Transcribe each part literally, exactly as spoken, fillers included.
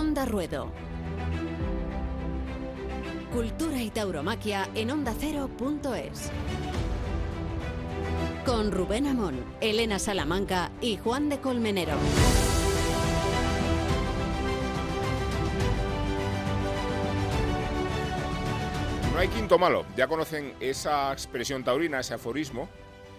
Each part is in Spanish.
Onda Ruedo. Cultura y tauromaquia en onda cero punto es. Con Rubén Amón, Elena Salamanca y Juan de Colmenero. No hay quinto malo. Ya conocen esa expresión taurina, ese aforismo,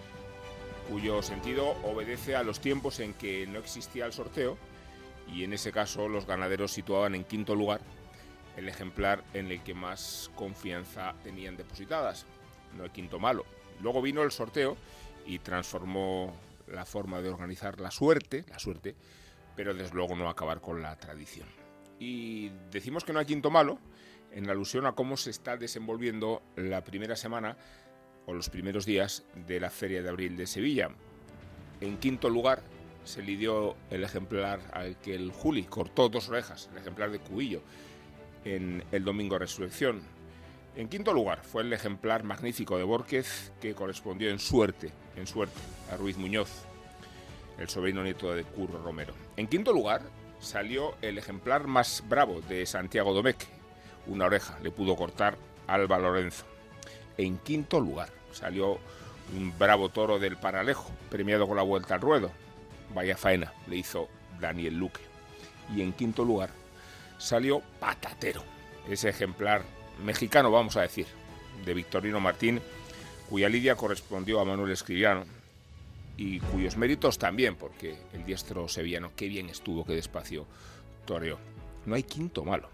cuyo sentido obedece a los tiempos en que no existía el sorteo y en ese caso los ganaderos situaban en quinto lugar el ejemplar en el que más confianza tenían depositadas. No hay quinto malo. Luego vino el sorteo y transformó la forma de organizar la suerte, la suerte, pero desde luego no acabar con la tradición. Y decimos que no hay quinto malo en alusión a cómo se está desenvolviendo la primera semana o los primeros días de la Feria de Abril de Sevilla. En quinto lugar se lidió el ejemplar al que el Juli cortó dos orejas, el ejemplar de Cubillo, en el domingo de Resurrección. En quinto lugar fue el ejemplar magnífico de Bórquez, que correspondió en suerte, en suerte a Ruiz Muñoz, el sobrino nieto de Curro Romero. En quinto lugar salió el ejemplar más bravo de Santiago Domecq. Una oreja le pudo cortar Alba Lorenzo. En quinto lugar salió un bravo toro del Paralejo, premiado con la Vuelta al Ruedo. Vaya faena le hizo Daniel Luque. Y en quinto lugar salió Patatero, ese ejemplar mexicano, vamos a decir, de Victorino Martín, cuya lidia correspondió a Manuel Escribiano y cuyos méritos también, porque el diestro sevillano, qué bien estuvo, qué despacio toreó. No hay quinto malo.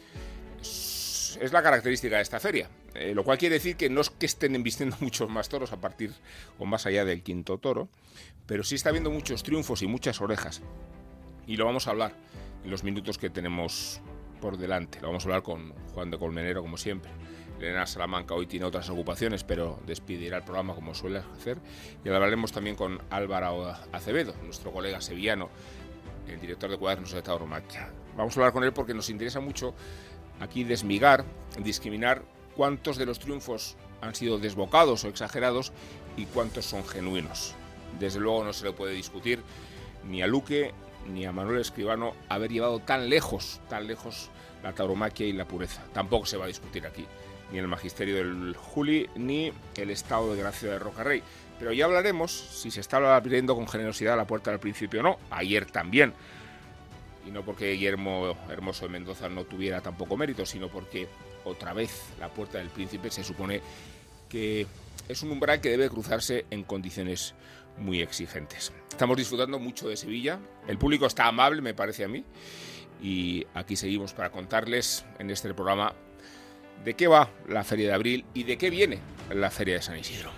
Es, es la característica de esta feria, eh, lo cual quiere decir que no es que estén embistiendo muchos más toros a partir o más allá del quinto toro, pero sí está habiendo muchos triunfos y muchas orejas. Y lo vamos a hablar en los minutos que tenemos por delante. Lo vamos a hablar con Juan de Colmenero, como siempre. Elena Salamanca hoy tiene otras ocupaciones, pero despedirá el programa como suele hacer. Y hablaremos también con Álvaro Acevedo, nuestro colega sevillano, el director de Cuadernos de Tauromaquia. Vamos a hablar con él porque nos interesa mucho aquí desmigar, discriminar cuántos de los triunfos han sido desbocados o exagerados y cuántos son genuinos. Desde luego no se le puede discutir ni a Luque ni a Manuel Escribano haber llevado tan lejos, tan lejos la tauromaquia y la pureza. Tampoco se va a discutir aquí ni el magisterio del Juli ni el estado de gracia de Rocarrey. Pero ya hablaremos si se está abriendo con generosidad la puerta del Príncipe o no. Ayer también. Y no porque Guillermo Hermoso de Mendoza no tuviera tampoco mérito, sino porque otra vez la puerta del Príncipe se supone que es un umbral que debe cruzarse en condiciones muy exigentes. Estamos disfrutando mucho de Sevilla, el público está amable, me parece a mí, y aquí seguimos para contarles en este programa de qué va la Feria de Abril y de qué viene la Feria de San Isidro.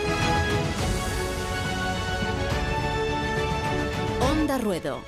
Onda Ruedo.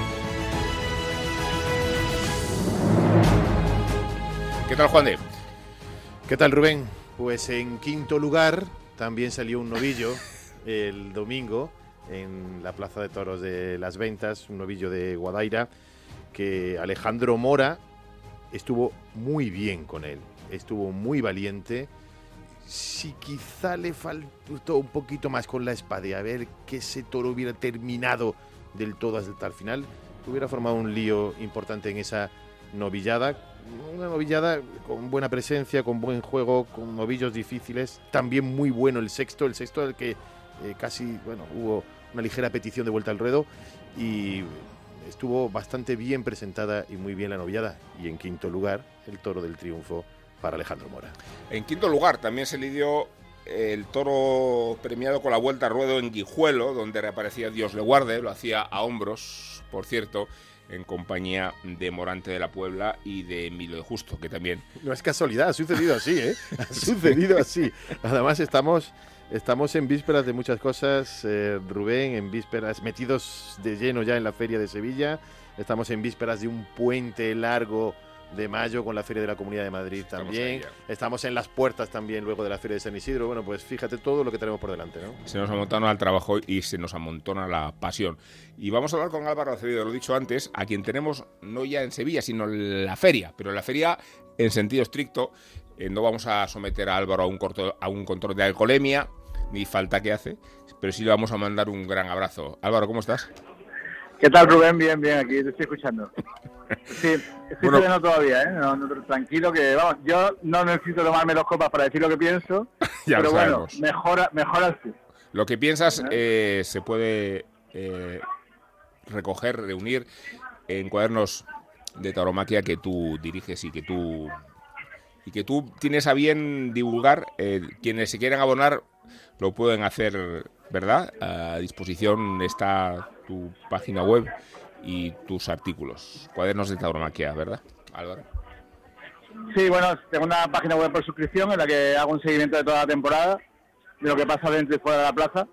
¿Qué tal, Juan de? ¿Qué tal, Rubén? Pues en quinto lugar también salió un novillo el domingo en la Plaza de Toros de Las Ventas, un novillo de Guadaira, que Alejandro Mora estuvo muy bien con él, estuvo muy valiente. Si quizá le faltó un poquito más con la espada, a ver que ese toro hubiera terminado del todo hasta el final, hubiera formado un lío importante en esa novillada. Una novillada con buena presencia, con buen juego, con novillos difíciles. También muy bueno el sexto, el sexto del que eh, casi, bueno, hubo una ligera petición de vuelta al ruedo y estuvo bastante bien presentada y muy bien la novillada. Y en quinto lugar, el toro del triunfo para Alejandro Mora. En quinto lugar también se lidió el toro premiado con la vuelta al ruedo en Guijuelo, donde reaparecía Dios le guarde, lo hacía a hombros, por cierto, en compañía de Morante de la Puebla y de Emilio de Justo, que también... No es casualidad, ha sucedido así, ¿eh? Ha sucedido así. Además estamos, estamos en vísperas de muchas cosas, eh, Rubén, en vísperas, metidos de lleno ya en la Feria de Sevilla, estamos en vísperas de un puente largo de mayo con la Feria de la Comunidad de Madrid también. Estamos, Estamos en las puertas también luego de la Feria de San Isidro. Bueno, pues fíjate todo lo que tenemos por delante, ¿no? Se nos amontona el trabajo y se nos amontona la pasión. Y vamos a hablar con Álvaro Acevedo, lo he dicho antes, a quien tenemos no ya en Sevilla, sino en la feria. Pero en la feria, en sentido estricto, eh, no vamos a someter a Álvaro a un, corto, a un control de alcoholemia, ni falta que hace, pero sí le vamos a mandar un gran abrazo. Álvaro, ¿cómo estás? ¿Qué tal, Rubén? Bien, bien, aquí te estoy escuchando. Sí, estoy Bueno. estudiando todavía, ¿eh? No, no, tranquilo, que vamos, yo no necesito tomarme dos copas para decir lo que pienso, Ya pero lo bueno, sabemos. mejora, mejora tú. Lo que piensas eh, se puede eh, recoger, reunir en cuadernos de tauromaquia que tú diriges y que tú y que tú tienes a bien divulgar. Eh, quienes se quieran abonar lo pueden hacer, ¿verdad? A disposición está tu página web y tus artículos, cuadernos de tauromaquia, ¿verdad, Álvaro? Sí, bueno, tengo una página web por suscripción en la que hago un seguimiento de toda la temporada, de lo que pasa dentro y fuera de la plaza,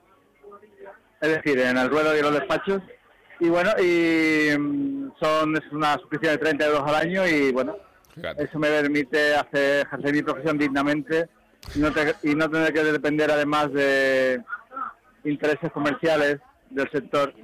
es decir, en el ruedo y en los despachos. Y bueno, y mm, son es una suscripción de treinta euros al año y bueno, Fíjate. eso me permite hacer ejercer mi profesión dignamente y no, te- y no tener que depender además de intereses comerciales del sector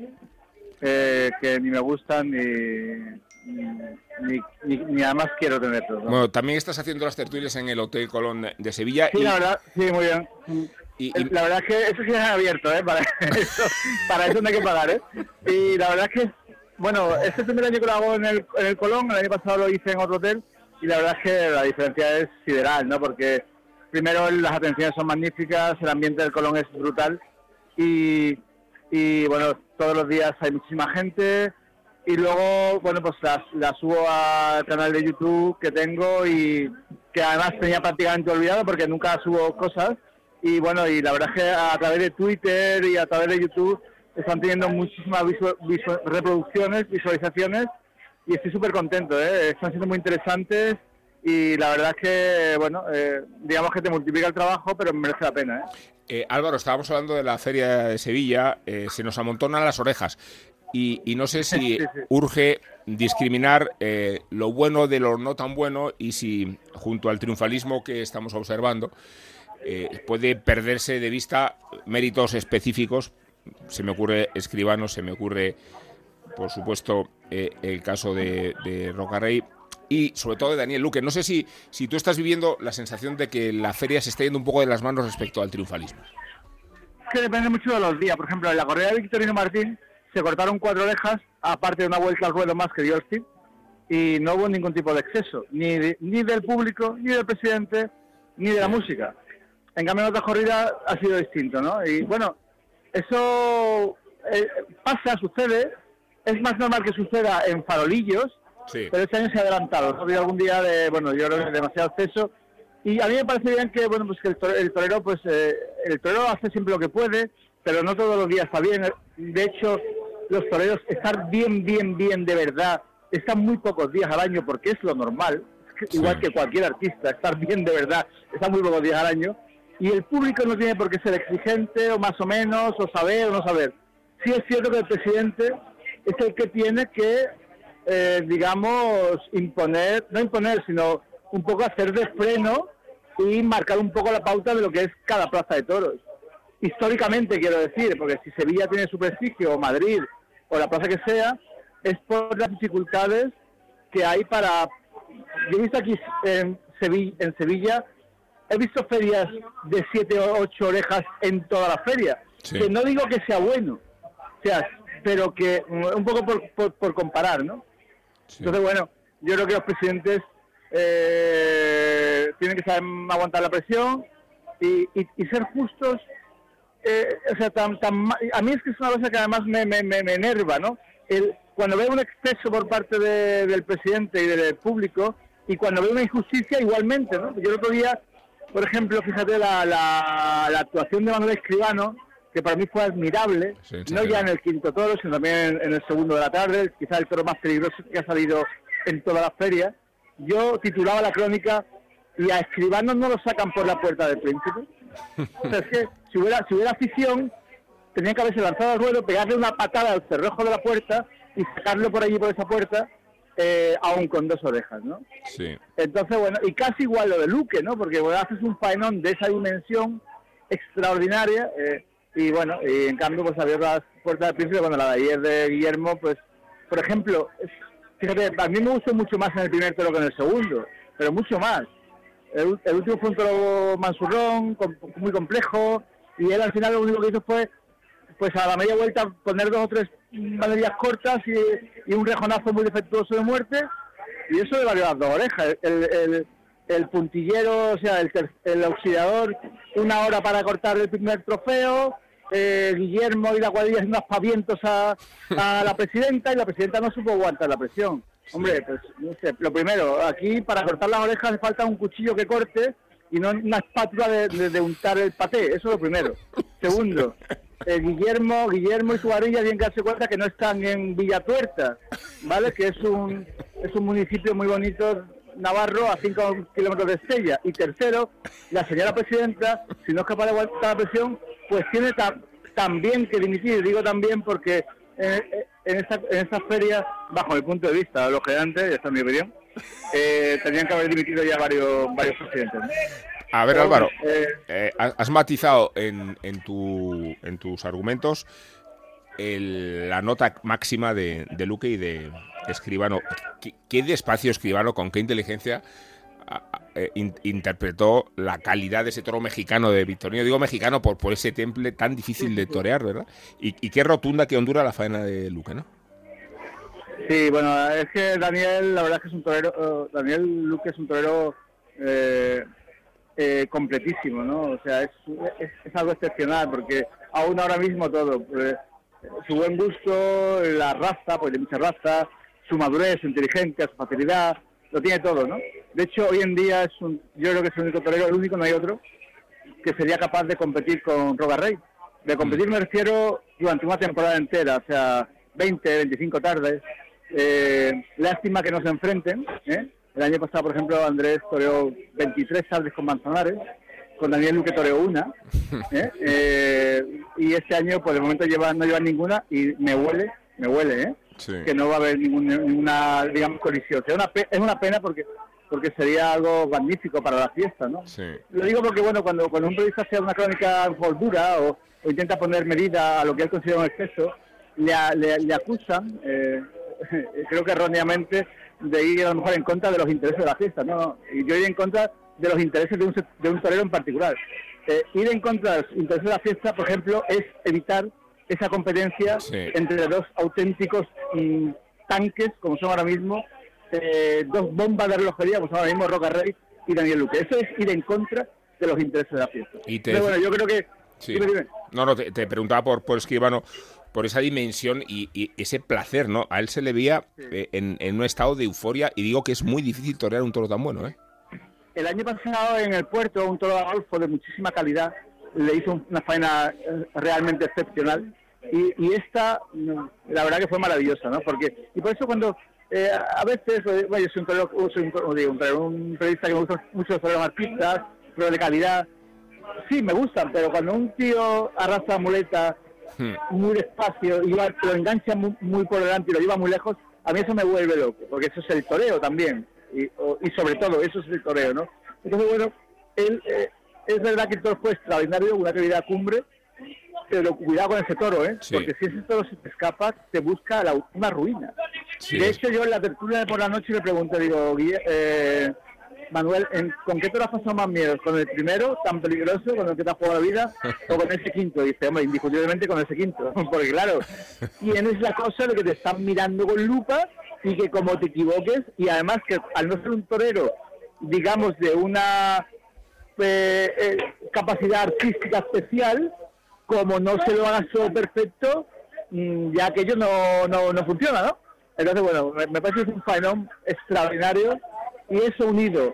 eh, que ni me gustan ni, ni, ni, ni además quiero tenerlos, ¿no? Bueno, también estás haciendo las tertulias en el Hotel Colón de Sevilla. Sí, y, la verdad, sí, muy bien. y- y- La verdad es que eso sí es abierto, ¿eh? Para eso, para eso no hay que pagar, ¿eh? Y la verdad es que, bueno, este es el primer año que lo hago en el, en el Colón, el año pasado lo hice en otro hotel, y la verdad es que la diferencia es sideral, ¿no? Porque primero las atenciones son magníficas, el ambiente del Colón es brutal, y, y bueno, todos los días hay muchísima gente, y luego, bueno, pues las, las subo al canal de YouTube que tengo y que además tenía prácticamente olvidado porque nunca subo cosas. Y bueno, y la verdad es que a través de Twitter y a través de YouTube están teniendo muchísimas visu- visu- reproducciones, visualizaciones y estoy súper contento, ¿eh? Están siendo muy interesantes y la verdad es que, bueno, eh, digamos que te multiplica el trabajo, pero merece la pena, ¿eh? Eh, Álvaro, estábamos hablando de la Feria de Sevilla, eh, se nos amontonan las orejas y, y no sé si Sí, sí. urge discriminar eh, lo bueno de lo no tan bueno y si junto al triunfalismo que estamos observando eh, puede perderse de vista méritos específicos. Se me ocurre Escribano, se me ocurre, por supuesto, eh, el caso de, de Rocarrey y sobre todo de Daniel Luque. No sé si, si tú estás viviendo la sensación de que la feria se está yendo un poco de las manos respecto al triunfalismo. Es que depende mucho de los días. Por ejemplo, en la corrida de Victorino Martín se cortaron cuatro orejas, aparte de una vuelta al ruedo más que dio el Steve, y no hubo ningún tipo de exceso, ni, de- ni del público, ni del presidente, ni de la música. En cambio, en otras corridas ha sido distinto, ¿no? Y bueno, eso eh, pasa, sucede. Es más normal que suceda en farolillos, Sí. pero este año se ha adelantado. Ha habido algún día de, bueno, yo creo que demasiado exceso. Y a mí me parece bien que, bueno, pues que el torero, el torero pues, eh, el torero hace siempre lo que puede, pero no todos los días está bien. De hecho, los toreros, estar bien, bien, bien de verdad, están muy pocos días al año porque es lo normal. Es que, igual Sí. que cualquier artista, estar bien de verdad, está muy pocos días al año. Y el público no tiene por qué ser exigente, o más o menos, o saber o no saber. Sí es cierto que el presidente es el que tiene que, eh, digamos, imponer, no imponer, sino un poco hacer de freno y marcar un poco la pauta de lo que es cada plaza de toros. Históricamente, quiero decir, porque si Sevilla tiene su prestigio, o Madrid, o la plaza que sea, es por las dificultades que hay para... Yo he visto aquí en Sevilla, en Sevilla he visto ferias de siete o ocho orejas en toda la feria, Sí. que no digo que sea bueno, o sea, pero que mm, un poco por, por, por comparar, ¿no? Sí. Entonces, bueno, yo creo que los presidentes eh, tienen que saber aguantar la presión y, y, y ser justos. Eh, o sea, tan, tan, ma- a mí es que es una cosa que además me, me, me, me enerva, ¿no? El, cuando veo un exceso por parte de, del presidente y del público, y cuando veo una injusticia igualmente, ¿no? Yo el otro día, por ejemplo, fíjate la, la, la actuación de Manuel Escribano, que para mí fue admirable, Sí, no ya en el quinto toro, sino también en, en el segundo de la tarde, quizás el toro más peligroso que ha salido en toda la feria. Yo titulaba la crónica, y a Escribano no lo sacan por la puerta del Príncipe. O sea, es que si hubiera, si hubiera afición, tenían que haberse lanzado al ruedo, pegarle una patada al cerrojo de la puerta y sacarlo por allí, por esa puerta, eh, aún con dos orejas, ¿no? Sí. Entonces, bueno, y casi igual lo de Luque, ¿no? Porque bueno, haces un faenón de esa dimensión extraordinaria, eh, y bueno, y en cambio, pues abrir las puertas del Príncipe, cuando la de ayer de Guillermo, pues, por ejemplo, es- fíjate, a mí me gustó mucho más en el primer toro que en el segundo, pero mucho más. El, el último fue un toro mansurrón, com- muy complejo, y él al final lo único que hizo fue, pues a la media vuelta, poner dos o tres banderillas cortas y, y un rejonazo muy defectuoso de muerte, y eso le valió las dos orejas. El, el, el puntillero, o sea, el, ter, el auxiliador, una hora para cortar el primer trofeo, eh, Guillermo y la cuadrilla haciendo aspavientos a, a la presidenta, y la presidenta no supo aguantar la presión. Hombre, pues no sé, lo primero, aquí para cortar las orejas hace falta un cuchillo que corte y no una espátula de, de, de untar el paté, eso es lo primero. Segundo, eh, Guillermo Guillermo y su cuadrilla tienen que darse cuenta que no están en Villatuerta, ¿vale? Que es un es un municipio muy bonito navarro a cinco kilómetros de Estella. Y tercero, la señora presidenta, si no es capaz de aguantar la presión, pues tiene ta también que dimitir. Digo también porque eh, en esta en esta feria, bajo mi punto de vista, los gerentes, esta es mi opinión, eh, tenían que haber dimitido ya varios varios presidentes, ¿no? A ver, Álvaro, eh, eh, has matizado en, en, tu, en tus argumentos el, la nota máxima de, de Luque y de Escribano. ¿Qué, qué despacio Escribano, con qué inteligencia a, a, eh, in, interpretó la calidad de ese toro mexicano de Victorino? Digo mexicano por, por ese temple tan difícil de torear, ¿verdad? Y, y qué rotunda, qué hondura la faena de Luque, ¿no? Sí, bueno, es que Daniel, la verdad es que es un torero, uh, Daniel Luque es un torero eh, eh, completísimo, ¿no? O sea, es, es, es algo excepcional, porque aún ahora mismo todo, pues, su buen gusto, la raza, pues de mucha raza, su madurez, su inteligencia, su facilidad, lo tiene todo, ¿no? De hecho, hoy en día es un, yo creo que es el único torero, el único, no hay otro, que sería capaz de competir con Roca Rey. De competir me refiero durante una temporada entera, o sea, veinte, veinticinco tardes. Eh, lástima que no se enfrenten, ¿eh? El año pasado, por ejemplo, Andrés toreó veintitrés tardes con Manzanares, con Daniel Luque toreó una, ¿eh? Eh, y este año, pues de momento lleva, no llevan ninguna, y me huele, me huele, ¿eh? Sí. Que no va a haber ninguna, ninguna digamos, colisión. O sea, una es una pena porque porque sería algo magnífico para la fiesta, ¿no? Sí. Lo digo porque, bueno, cuando, cuando un periodista hace una crónica dura o, o intenta poner medida a lo que él considera un exceso, le, le, le acusan, eh, creo que erróneamente, de ir a lo mejor en contra de los intereses de la fiesta, ¿no? Y yo ir en contra de los intereses de un, de un torero en particular. Eh, ir en contra de los intereses de la fiesta, por ejemplo, es evitar esa competencia sí. entre dos auténticos mm, tanques, como son ahora mismo, eh, dos bombas de relojería, como son ahora mismo Roca Rey y Daniel Luque. Eso es ir en contra de los intereses de la fiesta. Y te... Pero bueno, yo creo que... Sí. Dime, dime. No, no, te, te preguntaba por, por Escribano, por esa dimensión y, y ese placer, ¿no? A él se le veía sí. eh, en, en un estado de euforia, y digo que es muy difícil torear un toro tan bueno, ¿eh? El año pasado en el puerto, un toro de golfo de muchísima calidad, le hizo una faena realmente excepcional, y, y esta, la verdad que fue maravillosa, ¿no? Porque, y por eso cuando, eh, a veces, bueno, yo soy un torero, soy un, digo, un, torero, un periodista que me gusta mucho los toreros artistas, pero de calidad, sí, me gustan, pero cuando un tío arrastra muleta hmm. muy despacio y va, lo engancha muy, muy por delante y lo lleva muy lejos, a mí eso me vuelve loco, porque eso es el toreo también, y, o, y sobre todo eso es el toreo, ¿no? Entonces, bueno, él, eh, es verdad que el toro fue extraordinario, una calidad cumbre, pero cuidado con ese toro, ¿eh? Sí. Porque si ese toro se te escapa, te busca la, una ruina. Sí. De hecho, yo en la tertulia de por la noche le pregunté, digo, eh, Manuel, ¿en, ¿con qué toro has pasado más miedo? ¿Con el primero, tan peligroso, con el que te has jugado la vida, o con ese quinto? Y dice, hombre, indiscutiblemente con ese quinto, porque claro, tienes la cosa de que te están mirando con lupa y que como te equivoques, y además que al no ser un torero, digamos, de una eh, eh, capacidad artística especial, como no se lo hagas todo perfecto, mmm, ya aquello no, no, no funciona, ¿no? Entonces, bueno, me, me parece que es un faenón extraordinario, y eso unido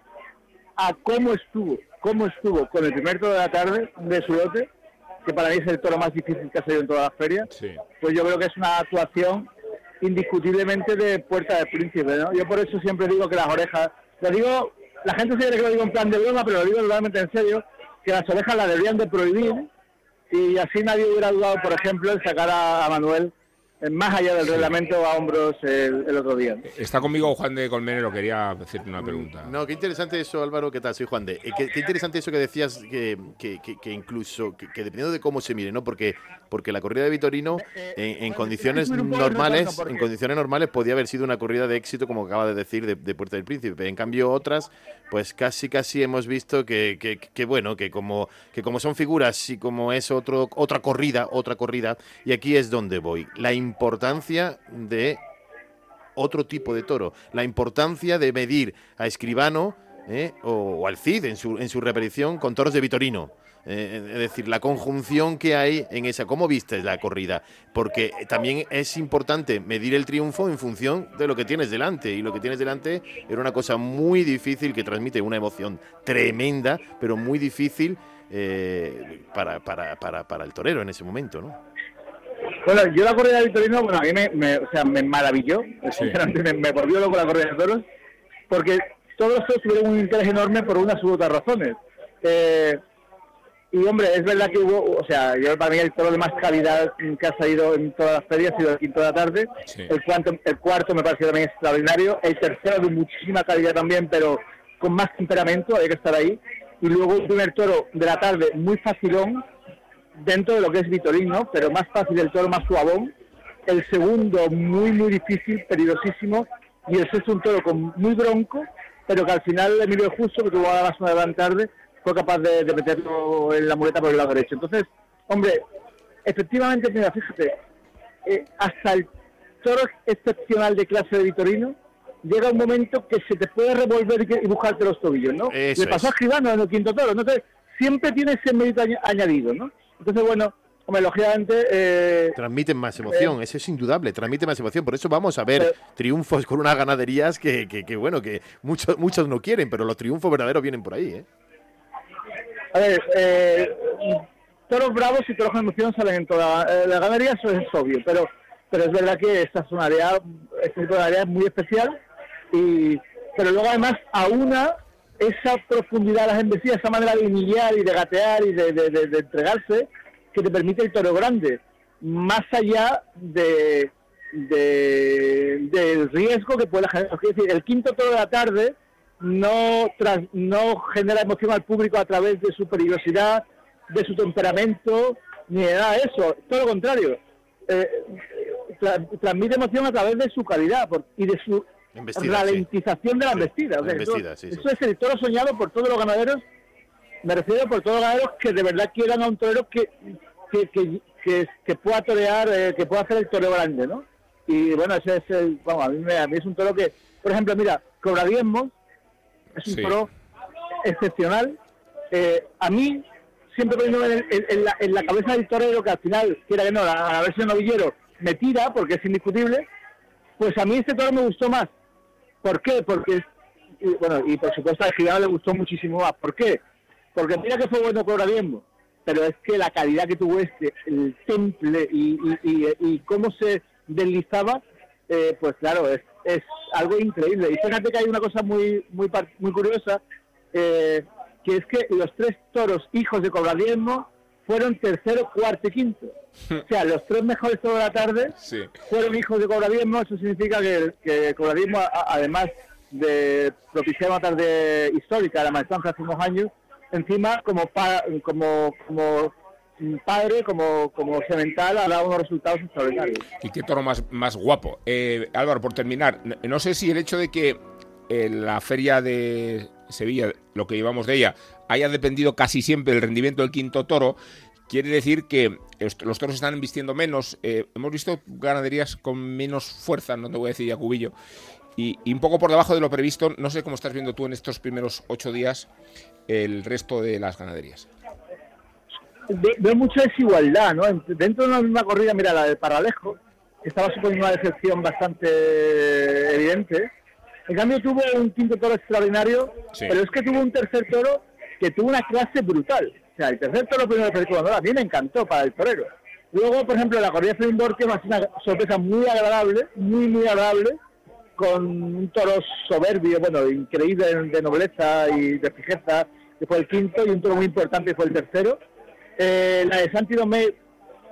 a cómo estuvo, cómo estuvo con el primer toro de la tarde de su lote, que para mí es el toro más difícil que ha salido en toda la feria, sí. Pues yo creo que es una actuación indiscutiblemente de Puerta del Príncipe, ¿no? Yo por eso siempre digo que las orejas, lo digo, la gente se cree que lo digo en plan de broma, pero lo digo totalmente en serio, que las orejas las deberían de prohibir, y así nadie hubiera dudado, por ejemplo, en sacar a, a Manuel más allá del reglamento a hombros el, el otro día. Está conmigo Juan de Colmenero, quería hacerte una pregunta. No, qué interesante eso, Álvaro. ¿Qué tal? Soy Juan de. Eh, qué, qué interesante eso que decías, que, que, que, que incluso, que, que dependiendo de cómo se mire, ¿no? Porque, porque la corrida de Vitorino, en, en condiciones normales, en condiciones normales, podía haber sido una corrida de éxito, como acaba de decir, de, de Puerta del Príncipe. En cambio, otras, pues casi, casi hemos visto que, que, que bueno, que como, que como son figuras y como es otro, otra corrida, otra corrida, y aquí es donde voy. La importancia de otro tipo de toro, la importancia de medir a Escribano eh, o, o al Cid en su, en su repetición con toros de Vitorino. Eh, es decir, la conjunción que hay en esa. ¿Cómo viste la corrida? Porque también es importante medir el triunfo en función de lo que tienes delante, y lo que tienes delante era una cosa muy difícil que transmite una emoción tremenda, pero muy difícil eh, para, para, para, para el torero en ese momento, ¿no? Bueno, yo la corrida de Vitorino, bueno, a mí me, me, o sea, me maravilló, sí. me, me volvió loco la corrida de toros, porque todos estos tuvieron un interés enorme por unas u otras razones. Eh, y hombre, es verdad que hubo, o sea, yo para mí el toro de más calidad que ha salido en todas las ferias ha sido el quinto de la tarde, sí. el, cuarto, el cuarto me pareció también extraordinario, el tercero de muchísima calidad también, pero con más temperamento, hay que estar ahí, y luego un primer toro de la tarde muy facilón, dentro de lo que es Vitorino, pero más fácil, el toro más suavón, el segundo muy muy difícil, peligrosísimo, y el sexto un toro con muy bronco, pero que al final Emilio Justo, que tuvo a la zona de la tarde, fue capaz de, de meterlo en la muleta por el lado derecho. Entonces, hombre, efectivamente, mira, fíjate, eh, hasta el toro excepcional de clase de Vitorino, llega un momento que se te puede revolver y buscarte los tobillos, ¿no? Eso Le pasó es. a Escribano en el quinto toro, entonces siempre tiene ese mérito añ- añadido, ¿no? Entonces, bueno, hombre, lógicamente... Eh, transmiten más emoción, eh, eso es indudable, transmite más emoción. Por eso vamos a ver eh, triunfos con unas ganaderías que, que, que bueno, que muchos muchos no quieren, pero los triunfos verdaderos vienen por ahí, ¿eh? A ver, eh, toros bravos y toros con emoción salen en toda eh, la ganadería, eso es obvio, pero pero es verdad que esta es una área, este tipo de área es muy especial, y pero luego además aúna esa profundidad de las embestidas, esa manera de humillar y de gatear y de, de, de, de entregarse, que te permite el toro grande, más allá de, de del riesgo que puede generar. Es decir, el quinto toro de la tarde no tras, no genera emoción al público a través de su peligrosidad, de su temperamento, ni de nada de eso, todo lo contrario. Eh, tra, transmite emoción a través de su calidad por, y de su embestida, ralentización sí. de la embestida. Sí, o sea, embestida eso, sí, eso sí. es el toro soñado por todos los ganaderos, me refiero por todos los ganaderos que de verdad quieran a un torero que que, que, que, que pueda torear, eh, que pueda hacer el toreo grande, ¿no? Y bueno, ese es el, vamos, a mí, me, a mí es un toro que, por ejemplo, mira, Cobra Diezmos es un sí. toro excepcional. Eh, a mí, siempre poniendo en, en, en, la, en la cabeza del torero, que al final, quiera que no, a la versión novillero me tira, porque es indiscutible, pues a mí este toro me gustó más. ¿Por qué? Porque, y, bueno, y por supuesto al Girado le gustó muchísimo más. ¿Por qué? Porque mira que fue bueno Cobra Diezmos, pero es que la calidad que tuvo este, el temple y, y, y, y cómo se deslizaba, eh, pues claro, es, es algo increíble. Y fíjate que hay una cosa muy muy muy curiosa, eh, que es que los tres toros hijos de Cobra Diezmos fueron tercero, cuarto y quinto. O sea, los tres mejores toros de la tarde sí. fueron hijos de Cobra Diezmos. Eso significa que, que Cobra Diezmos, además de propiciar una tarde histórica, la maestranza hace unos años, encima como pa, como como padre, como como semental, ha dado unos resultados extraordinarios. Y qué toro más, más guapo. Eh, Álvaro, por terminar, no sé si el hecho de que en la feria de Sevilla, lo que llevamos de ella, haya dependido casi siempre del rendimiento del quinto toro, quiere decir que los toros están vistiendo menos. Eh, hemos visto ganaderías con menos fuerza, no te voy a decir ya cubillo, y, y un poco por debajo de lo previsto. No sé cómo estás viendo tú en estos primeros ocho días el resto de las ganaderías. Veo mucha desigualdad, ¿no? Dentro de una misma corrida, mira, la del Paralejo, que estaba suponiendo una decepción bastante evidente. En cambio tuvo un quinto toro extraordinario, sí. pero es que tuvo un tercer toro que tuvo una clase brutal. O sea, el tercer toro primero de Federico Bandora a mí me encantó para el torero. Luego, por ejemplo, la corrida de Fermín Borque me ha sido una sorpresa muy agradable, muy, muy agradable, con un toro soberbio, bueno, increíble de nobleza y de fijeza, que fue el quinto, y un toro muy importante que fue el tercero. Eh, la de Santi Domé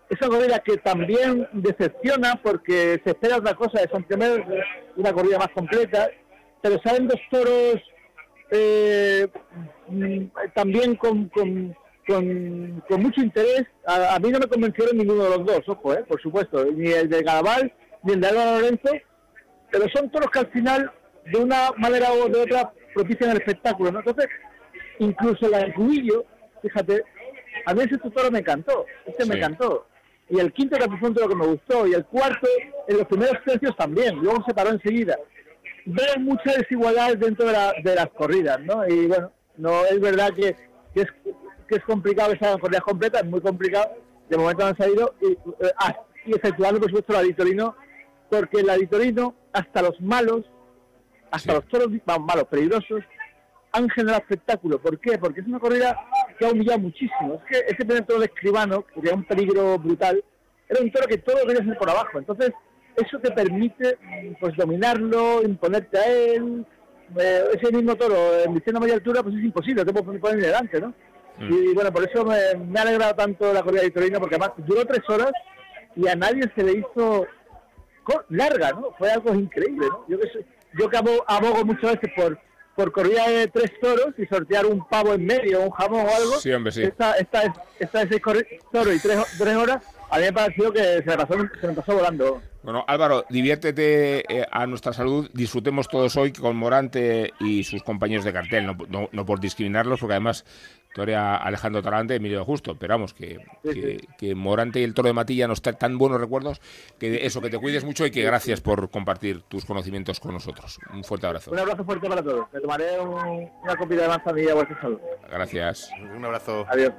es una corrida que también decepciona porque se espera otra cosa de San Primer, una corrida más completa, pero salen dos toros eh, también con, con, con, con mucho interés. A, a mí no me convencieron ninguno de los dos, ojo, eh, por supuesto, ni el de Garabal ni el de Álvaro Lorenzo, pero son toros que al final, de una manera u de otra, propician el espectáculo, ¿no? Entonces, incluso la de Cubillo, fíjate, a mí ese toro me encantó, este sí. me encantó. Y el quinto que fue un toro que me gustó, y el cuarto, en los primeros tercios también, luego se paró enseguida. Veo mucha desigualdad dentro de, la, de las corridas, ¿no? Y bueno, no es verdad que, que, es, que es complicado que se hagan corridas completas, es muy complicado, de momento han salido, y, eh, ah, y efectuando por supuesto la de Torino, porque la de Torino, hasta los malos, hasta sí. los toros más malos, peligrosos, han generado espectáculo. ¿Por qué? Porque es una corrida que ha humillado muchísimo. Es que ese primer toro de Escribano, que tenía un peligro brutal, era un toro que todo quería hacer por abajo. Entonces, eso te permite pues dominarlo, imponerte a él. Eh, ese mismo toro, en diciendo media altura, pues es imposible, te puedes poner ni delante, ¿no? Mm. Y bueno, por eso me, me ha alegrado tanto la corrida de Torino, porque además duró tres horas y a nadie se le hizo larga, ¿no? Fue algo increíble, ¿no? Yo que, yo que abogo, abogo muchas veces por por corrida de tres toros y sortear un pavo en medio, un jamón o algo. Sí, hombre, sí. Esta, esta, es, esta de seis toros y tres, tres horas, a mí me pareció que se me pasó, se me pasó volando. Bueno, Álvaro, diviértete eh, a nuestra salud, disfrutemos todos hoy con Morante y sus compañeros de cartel, no, no, no por discriminarlos, porque además torea Alejandro Talante, Emilio de Justo, pero vamos, que, sí, que, sí. que Morante y el toro de Matilla nos traen tan buenos recuerdos, que eso, que te cuides mucho y que gracias por compartir tus conocimientos con nosotros. Un fuerte abrazo. Un abrazo fuerte para todos. Me tomaré un, una copita de manzanilla a vuestra salud. Gracias. Un abrazo. Adiós.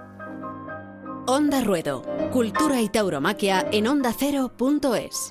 Onda Ruedo, cultura y tauromaquia en onda cero punto es.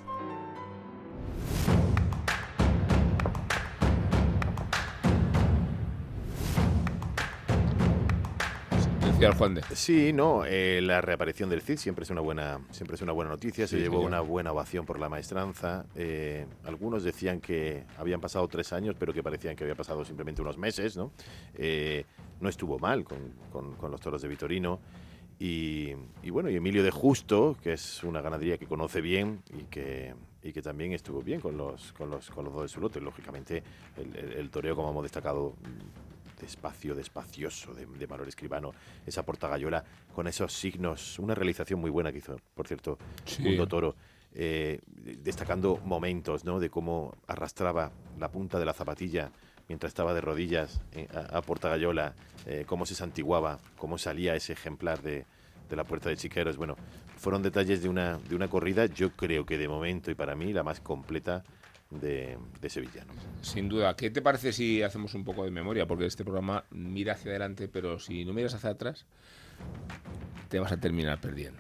Juan de. Sí, no, eh, la reaparición del Cid siempre es una buena, siempre es una buena noticia. Se sí, llevó sí, una buena ovación por la maestranza. Eh, algunos decían que habían pasado tres años, pero que parecían que había pasado simplemente unos meses, ¿no? Eh, no estuvo mal con, con, con los toros de Vitorino. Y, y bueno, y Emilio de Justo, que es una ganadería que conoce bien y que, y que también estuvo bien con los, con los, con los dos de su lote. Lógicamente, el, el, el toreo, como hemos destacado, despacio, despacioso de, de Manuel Escribano, esa portagallola con esos signos, una realización muy buena que hizo, por cierto, sí. Mundo Toro, eh, destacando momentos, ¿no?, de cómo arrastraba la punta de la zapatilla mientras estaba de rodillas eh, a, a portagallola, eh, cómo se santiguaba, cómo salía ese ejemplar de, de la Puerta de Chiqueros. Bueno, fueron detalles de una, de una corrida, yo creo que de momento y para mí la más completa De, de Sevilla, ¿no? Sin duda. ¿Qué te parece si hacemos un poco de memoria? Porque este programa mira hacia adelante, pero si no miras hacia atrás, te vas a terminar perdiendo.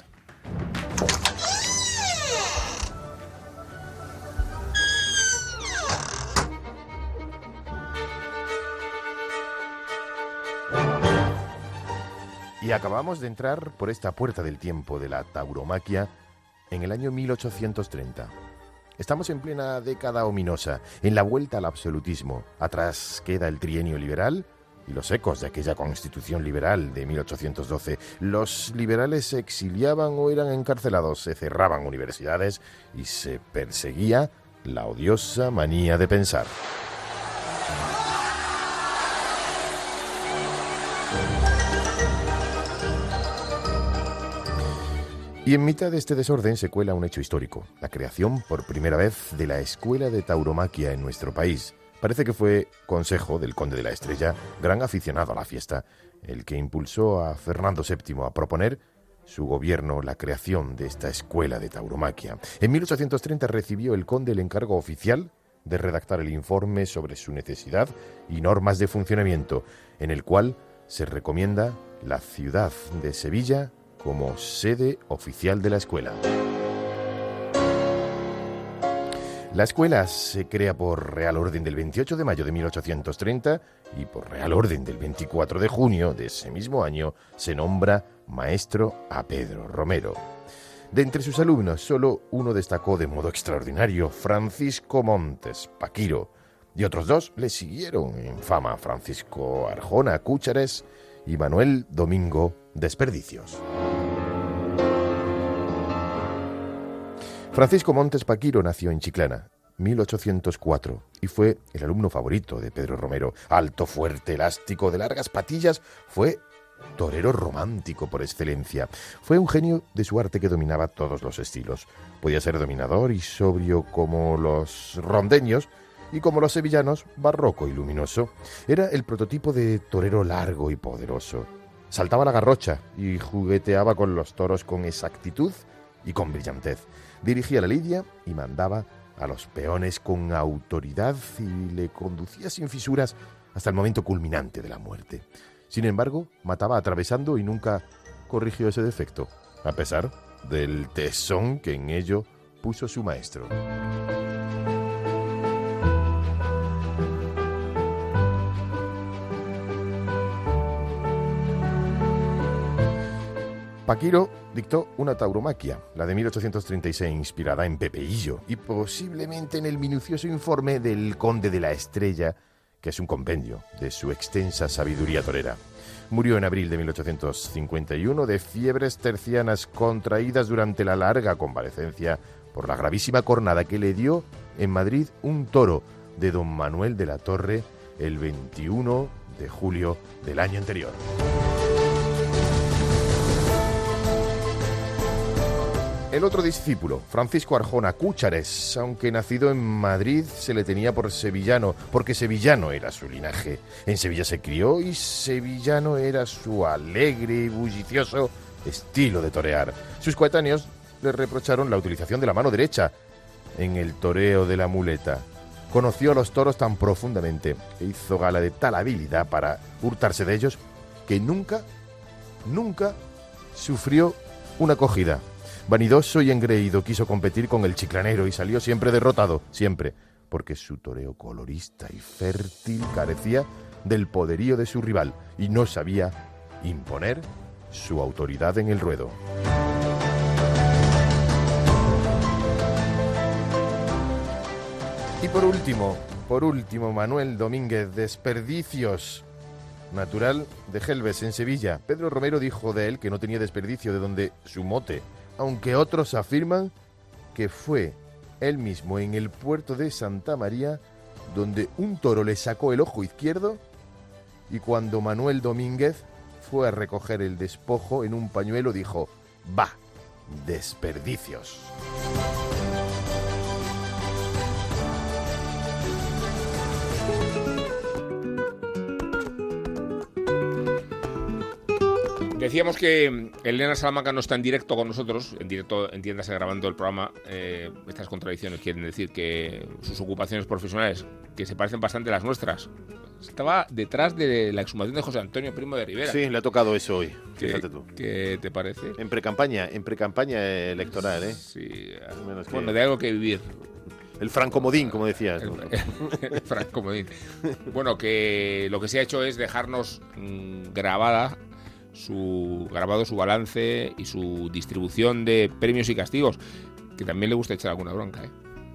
Y acabamos de entrar por esta puerta del tiempo de la tauromaquia en el año mil ochocientos treinta. Estamos en plena década ominosa, en la vuelta al absolutismo. Atrás queda el trienio liberal y los ecos de aquella constitución liberal de mil ochocientos doce. Los liberales se exiliaban o eran encarcelados, se cerraban universidades y se perseguía la odiosa manía de pensar. Y en mitad de este desorden se cuela un hecho histórico, la creación por primera vez de la Escuela de Tauromaquia en nuestro país. Parece que fue consejo del conde de la Estrella, gran aficionado a la fiesta, el que impulsó a Fernando séptimo a proponer su gobierno la creación de esta Escuela de Tauromaquia. En mil ochocientos treinta recibió el conde el encargo oficial de redactar el informe sobre su necesidad y normas de funcionamiento, en el cual se recomienda la ciudad de Sevilla como sede oficial de la escuela. La escuela se crea por Real Orden del veintiocho de mayo de mil ochocientos treinta y por Real Orden del veinticuatro de junio de ese mismo año se nombra maestro a Pedro Romero. De entre sus alumnos, solo uno destacó de modo extraordinario, Francisco Montes Paquiro, y otros dos le siguieron en fama, Francisco Arjona Cúchares y Manuel Domingo Desperdicios. Francisco Montes Paquiro nació en Chiclana, mil ochocientos cuatro, y fue el alumno favorito de Pedro Romero. Alto, fuerte, elástico, de largas patillas, fue torero romántico por excelencia. Fue un genio de su arte que dominaba todos los estilos. Podía ser dominador y sobrio como los rondeños, y como los sevillanos, barroco y luminoso. Era el prototipo de torero largo y poderoso. Saltaba la garrocha y jugueteaba con los toros con exactitud y con brillantez. Dirigía la lidia y mandaba a los peones con autoridad y le conducía sin fisuras hasta el momento culminante de la muerte. Sin embargo, mataba atravesando y nunca corrigió ese defecto, a pesar del tesón que en ello puso su maestro. Paquiro dictó una tauromaquia, la de mil ochocientos treinta y seis, inspirada en Pepeillo y posiblemente en el minucioso informe del Conde de la Estrella, que es un compendio de su extensa sabiduría torera. Murió en abril de mil ochocientos cincuenta y uno de fiebres tercianas contraídas durante la larga convalecencia por la gravísima cornada que le dio en Madrid un toro de don Manuel de la Torre el veintiuno de julio del año anterior. El otro discípulo, Francisco Arjona Cúchares, aunque nacido en Madrid, se le tenía por sevillano, porque sevillano era su linaje. En Sevilla se crió y sevillano era su alegre y bullicioso estilo de torear. Sus coetáneos le reprocharon la utilización de la mano derecha en el toreo de la muleta. Conoció a los toros tan profundamente e hizo gala de tal habilidad para hurtarse de ellos que nunca, nunca sufrió una cogida. Vanidoso y engreído, quiso competir con el chiclanero y salió siempre derrotado, siempre, porque su toreo colorista y fértil carecía del poderío de su rival y no sabía imponer su autoridad en el ruedo. Y por último, por último, Manuel Domínguez Desperdicios, natural de Gelbes, en Sevilla. Pedro Romero dijo de él que no tenía desperdicio, de donde su mote, aunque otros afirman que fue él mismo en el puerto de Santa María donde un toro le sacó el ojo izquierdo y cuando Manuel Domínguez fue a recoger el despojo en un pañuelo dijo: «Va, desperdicios». Decíamos que Elena Salamanca no está en directo con nosotros, en directo, entiéndase, grabando el programa. Eh, estas contradicciones quieren decir que sus ocupaciones profesionales, que se parecen bastante a las nuestras, estaba detrás de la exhumación de José Antonio Primo de Rivera. Sí, le ha tocado eso hoy, ¿Qué, fíjate tú. ¿Qué te parece? En precampaña, en precampaña electoral, ¿eh? Sí, menos bueno, que... de algo que vivir. El francomodín, como decías. El, el francomodín. Bueno, que lo que se ha hecho es dejarnos mmm, grabada su grabado su balance y su distribución de premios y castigos, que también le gusta echar alguna bronca, ¿eh?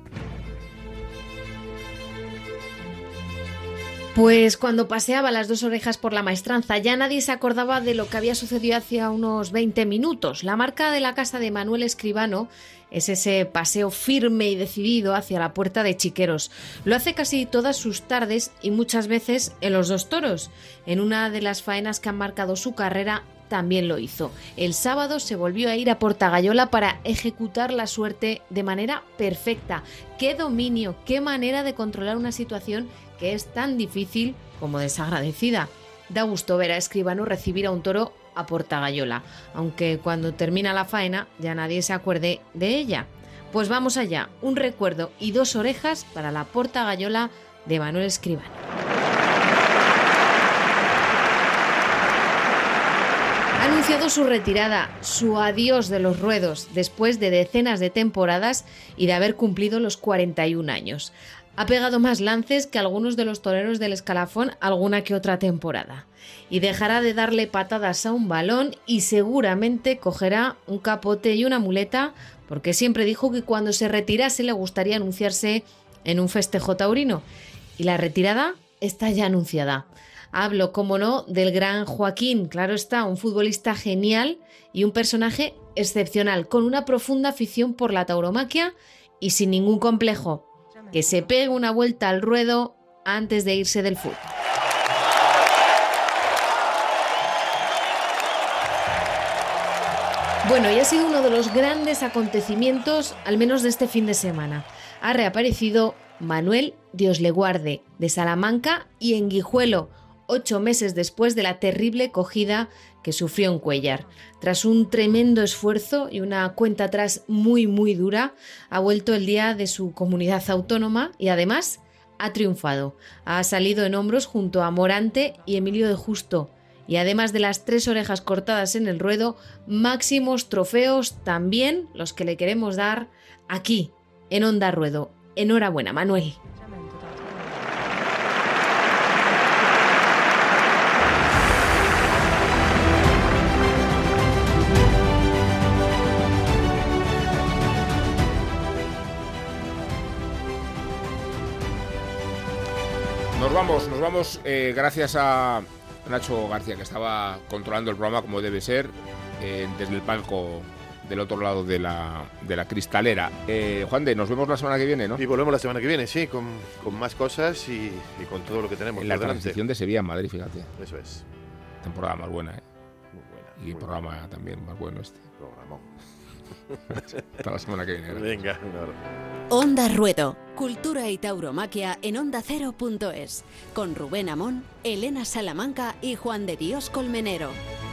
Pues cuando paseaba las dos orejas por la maestranza ya nadie se acordaba de lo que había sucedido hacía unos veinte minutos. La marca de la casa de Manuel Escribano es ese paseo firme y decidido hacia la puerta de Chiqueros. Lo hace casi todas sus tardes y muchas veces en los dos toros. En una de las faenas que han marcado su carrera también lo hizo. El sábado se volvió a ir a Portagayola para ejecutar la suerte de manera perfecta. ¡Qué dominio! ¡Qué manera de controlar una situación que es tan difícil como desagradecida! Da gusto ver a Escribano recibir a un toro a Portagayola, aunque cuando termina la faena ya nadie se acuerde de ella. Pues vamos allá, un recuerdo y dos orejas para la Portagayola de Manuel Escribano. Ha anunciado su retirada, su adiós de los ruedos, después de decenas de temporadas y de haber cumplido los cuarenta y un años. Ha pegado más lances que algunos de los toreros del escalafón alguna que otra temporada. Y dejará de darle patadas a un balón y seguramente cogerá un capote y una muleta, porque siempre dijo que cuando se retirase le gustaría anunciarse en un festejo taurino. Y la retirada está ya anunciada. Hablo, como no, del gran Joaquín, claro está, un futbolista genial y un personaje excepcional, con una profunda afición por la tauromaquia y sin ningún complejo. Que se pegue una vuelta al ruedo antes de irse del fútbol. Bueno, y ha sido uno de los grandes acontecimientos, al menos de este fin de semana. Ha reaparecido Manuel, Dios le guarde, de Salamanca y en Guijuelo, ocho meses después de la terrible cogida que sufrió en Cuéllar. Tras un tremendo esfuerzo y una cuenta atrás muy, muy dura, ha vuelto el día de su comunidad autónoma y además ha triunfado. Ha salido en hombros junto a Morante y Emilio de Justo. Y además de las tres orejas cortadas en el ruedo, máximos trofeos también los que le queremos dar aquí, en Onda Ruedo. Enhorabuena, Manuel. Nos vamos, nos vamos eh, gracias a Nacho García, que estaba controlando el programa como debe ser, eh, desde el palco del otro lado de la, de la cristalera. Eh, Juan de, nos vemos la semana que viene, ¿no? Y volvemos la semana que viene, sí, con, con más cosas y, y con todo lo que tenemos. En la por delante. transición de Sevilla en Madrid, fíjate. Eso es. Temporada más buena, ¿eh? Muy buena. Y muy programa buena. también más bueno este. Programón. Hasta la semana que viene. Gracias. Venga, un abrazo. Onda Ruedo, cultura y tauromaquia en onda cero punto es, con Rubén Amón, Elena Salamanca y Juan de Dios Colmenero.